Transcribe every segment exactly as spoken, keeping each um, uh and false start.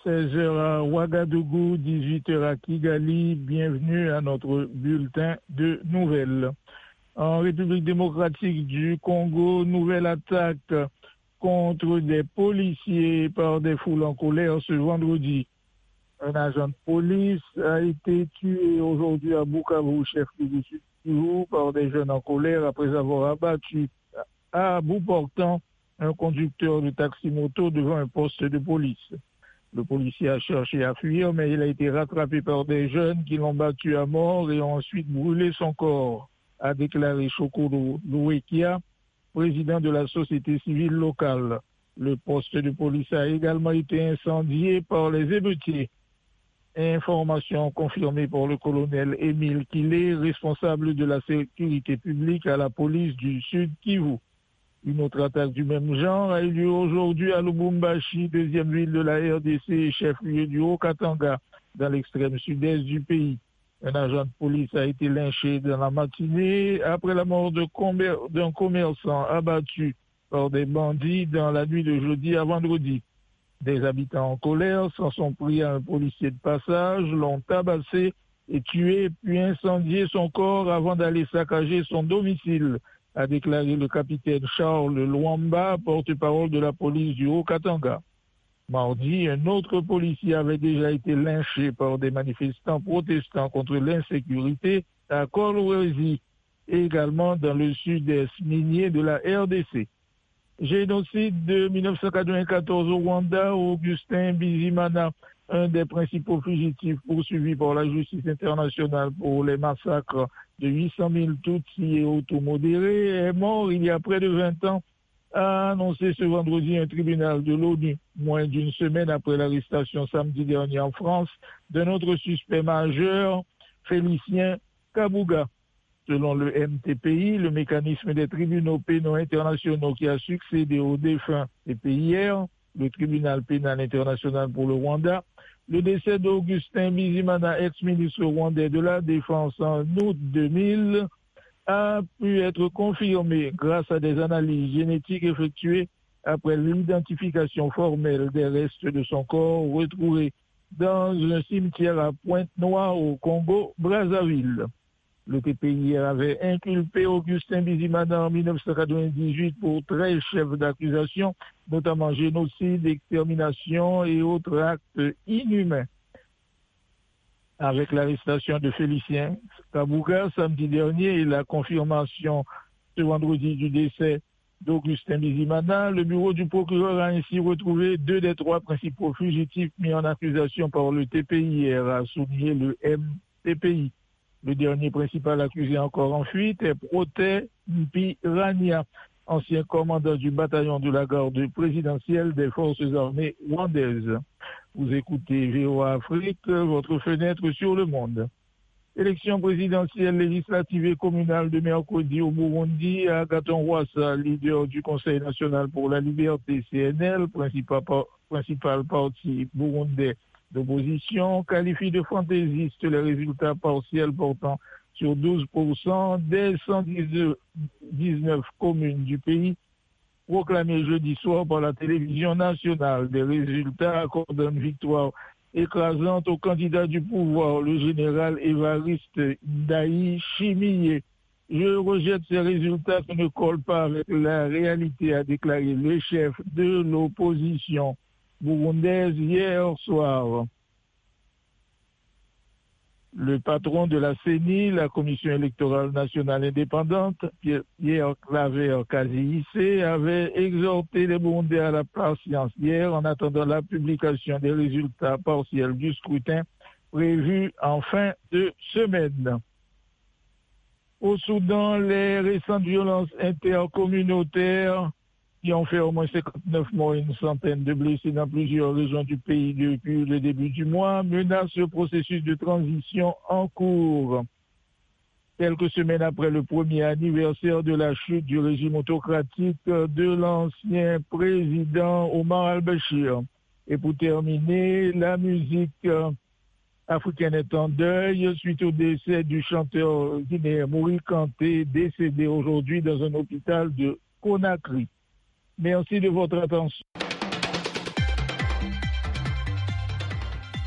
seize heures à Ouagadougou, dix-huit heures à Kigali. Bienvenue à notre bulletin de nouvelles. En République démocratique du Congo, nouvelle attaque contre des policiers par des foules en colère ce vendredi. Un agent de police a été tué aujourd'hui à Bukavu, chef-lieu du Sud Kivu, par des jeunes en colère après avoir abattu à bout portant un conducteur de taxi-moto devant un poste de police. Le policier a cherché à fuir, mais il a été rattrapé par des jeunes qui l'ont battu à mort et ont ensuite brûlé son corps, a déclaré Chokolo Louekia, président de la société civile locale. Le poste de police a également été incendié par les émeutiers. Information confirmée par le colonel Émile Kilé, responsable de la sécurité publique à la police du Sud Kivu. Une autre attaque du même genre a eu lieu aujourd'hui à Lubumbashi, deuxième ville de la R D C et chef-lieu du Haut-Katanga, dans l'extrême sud-est du pays. Un agent de police a été lynché dans la matinée après la mort de commer- d'un commerçant abattu par des bandits dans la nuit de jeudi à vendredi. Des habitants en colère s'en sont pris à un policier de passage, l'ont tabassé et tué, puis incendié son corps avant d'aller saccager son domicile, a déclaré le capitaine Charles Luamba, porte-parole de la police du Haut-Katanga. Mardi, un autre policier avait déjà été lynché par des manifestants protestant contre l'insécurité à Kolwezi, et également dans le sud-est minier de la R D C. Génocide de mille neuf cent quatre-vingt-quatorze au Rwanda, Augustin Bizimana, un des principaux fugitifs poursuivis par la justice internationale pour les massacres de huit cent mille Tutsis et automodérés, est mort il y a près de vingt ans, a annoncé ce vendredi un tribunal de l'ONU, moins d'une semaine après l'arrestation samedi dernier en France d'un autre suspect majeur, Félicien Kabuga. Selon le M T P I, le mécanisme des tribunaux pénaux internationaux qui a succédé au défunt T P I R, le tribunal pénal international pour le Rwanda, le décès d'Augustin Bizimana, ex-ministre rwandais de la Défense en août deux mille, a pu être confirmé grâce à des analyses génétiques effectuées après l'identification formelle des restes de son corps retrouvés dans un cimetière à Pointe-Noire au Congo-Brazzaville. Le T P I R avait inculpé Augustin Bizimana en mille neuf cent quatre-vingt-dix-huit pour treize chefs d'accusation, notamment génocide, extermination et autres actes inhumains. Avec l'arrestation de Félicien Kabuga samedi dernier et la confirmation ce vendredi du décès d'Augustin Bizimana, le bureau du procureur a ainsi retrouvé deux des trois principaux fugitifs mis en accusation par le T P I R, a souligné le M T P I. Le dernier principal accusé encore en fuite est Protais Mpirania, ancien commandant du bataillon de la garde présidentielle des forces armées rwandaises. Vous écoutez V O A Afrique, votre fenêtre sur le monde. Élection présidentielle, législative et communale de mercredi au Burundi, Agathon Rwasa, leader du Conseil national pour la liberté C N L, principal, principal parti burundais d'opposition, qualifie de fantaisistes les résultats partiels portant sur douze pour cent des cent dix-neuf communes du pays, proclamés jeudi soir par la télévision nationale. Des résultats accordant une victoire écrasante au candidat du pouvoir, le général Évariste Ndayi Chimiye. Je rejette ces résultats qui ne collent pas avec la réalité, a déclaré le chef de l'opposition burundaise hier soir. Le patron de la C E N I, la Commission électorale nationale indépendante, Pierre Claver Kaziyise, avait exhorté les Burundais à la patience hier en attendant la publication des résultats partiels du scrutin prévu en fin de semaine. Au Soudan, les récentes violences intercommunautaires qui ont fait au moins cinquante-neuf morts et une centaine de blessés dans plusieurs régions du pays depuis le début du mois, menacent le processus de transition en cours. Quelques semaines après le premier anniversaire de la chute du régime autocratique de l'ancien président Omar al-Béchir. Et pour terminer, la musique africaine est en deuil suite au décès du chanteur guinéen Mouri Kanté, décédé aujourd'hui dans un hôpital de Conakry. Merci de votre attention.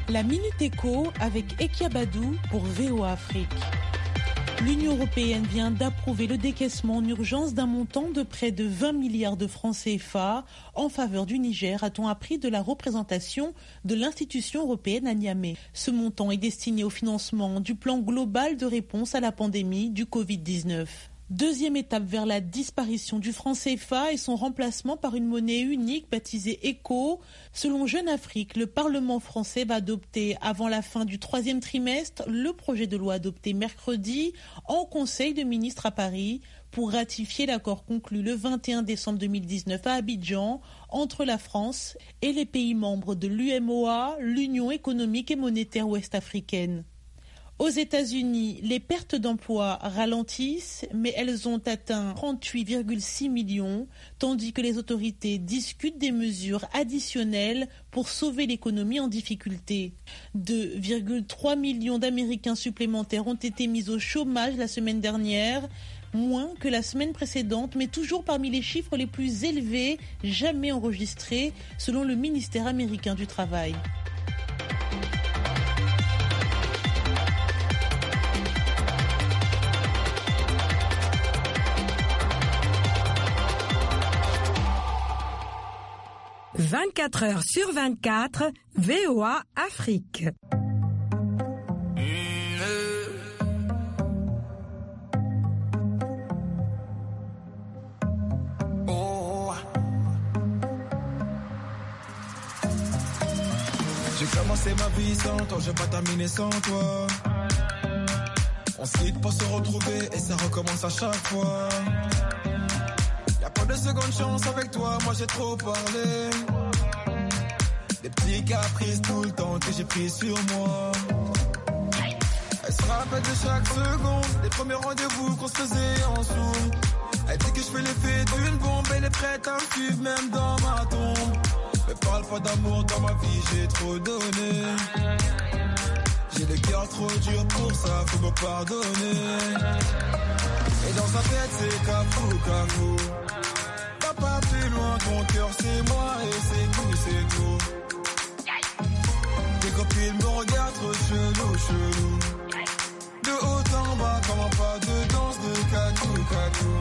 La Minute Éco avec Ekia Badou pour V O A Afrique. L'Union européenne vient d'approuver le décaissement en urgence d'un montant de près de vingt milliards de francs C F A en faveur du Niger, a-t-on appris de la représentation de l'institution européenne à Niamey. Ce montant est destiné au financement du plan global de réponse à la pandémie du covid dix-neuf. Deuxième étape vers la disparition du franc C F A et son remplacement par une monnaie unique baptisée ECO. Selon Jeune Afrique, le Parlement français va adopter avant la fin du troisième trimestre le projet de loi adopté mercredi en Conseil de ministres à Paris pour ratifier l'accord conclu le vingt et un décembre deux mille dix-neuf à Abidjan entre la France et les pays membres de l'U M O A, l'Union économique et monétaire ouest-africaine. Aux États-Unis, les pertes d'emplois ralentissent, mais elles ont atteint trente-huit virgule six millions, tandis que les autorités discutent des mesures additionnelles pour sauver l'économie en difficulté. deux virgule trois millions d'Américains supplémentaires ont été mis au chômage la semaine dernière, moins que la semaine précédente, mais toujours parmi les chiffres les plus élevés jamais enregistrés, selon le ministère américain du Travail. vingt-quatre heures sur vingt-quatre, V O A Afrique. J'ai commencé ma vie sans toi, je vais pas terminer sans toi. On se quitte pour se retrouver et ça recommence à chaque fois. Y'a pas de seconde chance avec toi, moi j'ai trop parlé. Des petits caprices tout le temps que j'ai pris sur moi. Elle se rappelle de chaque seconde, des premiers rendez-vous qu'on se faisait en Zoom. Elle dit que je fais l'effet d'une bombe, elle est prête à me suivre même dans ma tombe. Mais parle pas d'amour dans ma vie, j'ai trop donné. J'ai le cœur trop dur pour ça, faut me pardonner. Et dans sa tête c'est cafou, cafou. T'as pas plus loin, ton cœur c'est moi et c'est tout, c'est tout. Tes copines me regardent trop chelou, chelou. De haut en bas, comment pas de danse de cacou, cacou.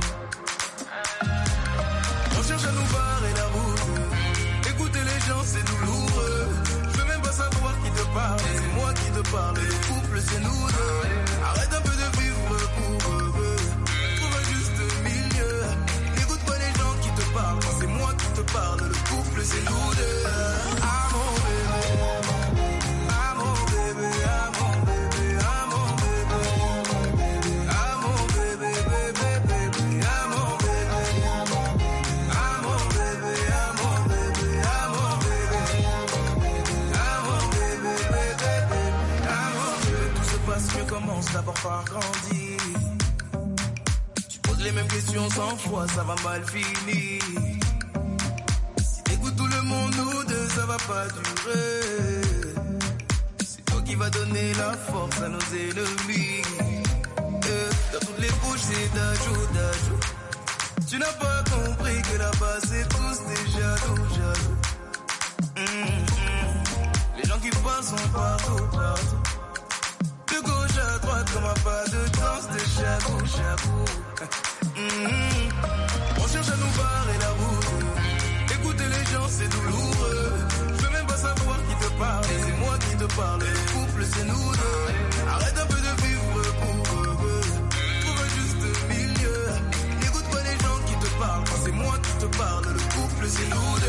On cherche à nous barrer la route. Écouter les gens c'est douloureux. Je veux même pas savoir qui te parle, c'est moi qui te parle. Le couple c'est nous deux. Arrête un peu de vivre pour eux. Trouve un juste milieu. N'écoute pas les gens qui te parlent, quand c'est moi qui te parle. Le couple c'est nous deux. Ah mon bébé, ah mon bébé, ah mon bébé, ah mon bébé, ah mon bébé, bébé, bébé, ah mon bébé, ah mon bébé, ah mon bébé, ah mon bébé, ah mon bébé, bébé, ah mon bébé. Tout se passe mieux, commence d'abord par grandir. Tu poses les mêmes questions cent fois, ça va mal finir. Si t'écoutes tout le monde, nous deux, ça va pas durer. C'est toi qui va donner la force à nos ennemis. Euh, dans toutes les bouches, c'est d'ajout, d'ajout. Tu n'as pas compris que là-bas, c'est tous des jaloux, jaloux. Mmh, mmh. Les gens qui passent sont partout, partout. De gauche à droite, comme un pas de danse de jabou, jabou. Mmh. On cherche à nous barrer la route. Écouter les gens, c'est douloureux. Je veux même pas savoir qui te parle, c'est moi qui te parle. Le couple, c'est nous deux. Arrête un peu de vivre pour eux. Trouve un juste milieu. N'écoute pas les gens qui te parlent, quand c'est moi qui te parle. Le couple, c'est nous deux.